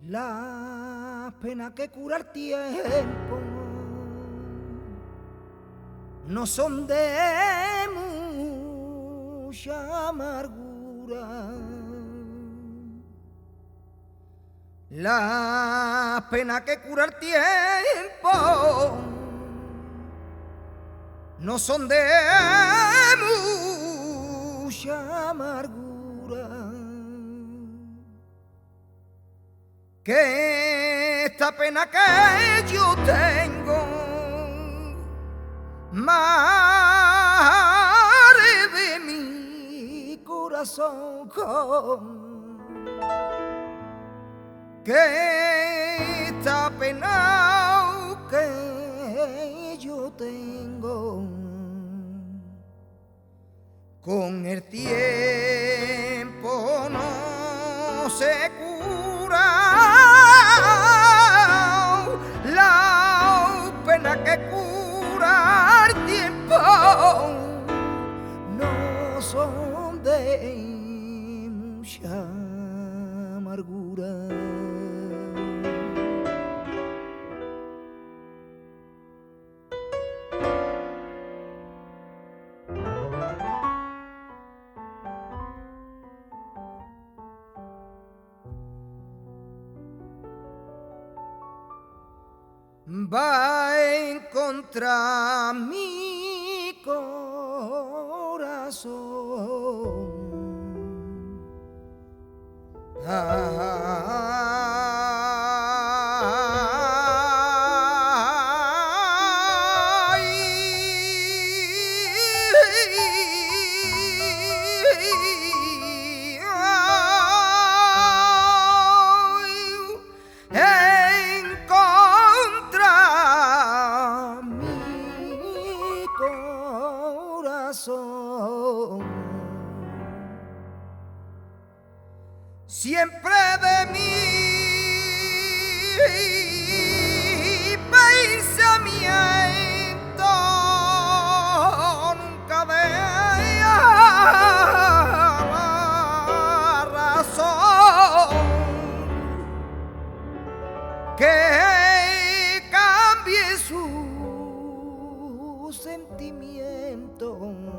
Las penas que cura el tiempo no son de mucha amargura. Las penas que cura el tiempo no son de mucha amargura. Que esta pena que yo tengo, madre de mi corazón, que esta pena que yo tengo con el tiempo no se cura. La pena que cura el tiempo no son de mucha amargura. Va a encontrar mi corazón. Siempre de mi pensamiento, nunca de la razón que cambie su sentimiento.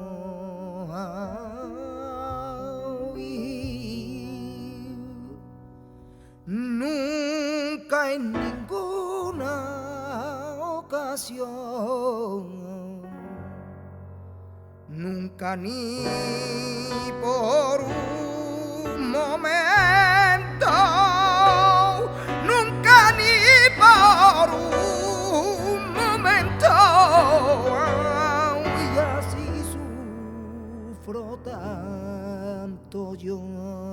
Nunca en ninguna ocasión, nunca ni por un momento, nunca ni por un momento, y así sufro tanto yo.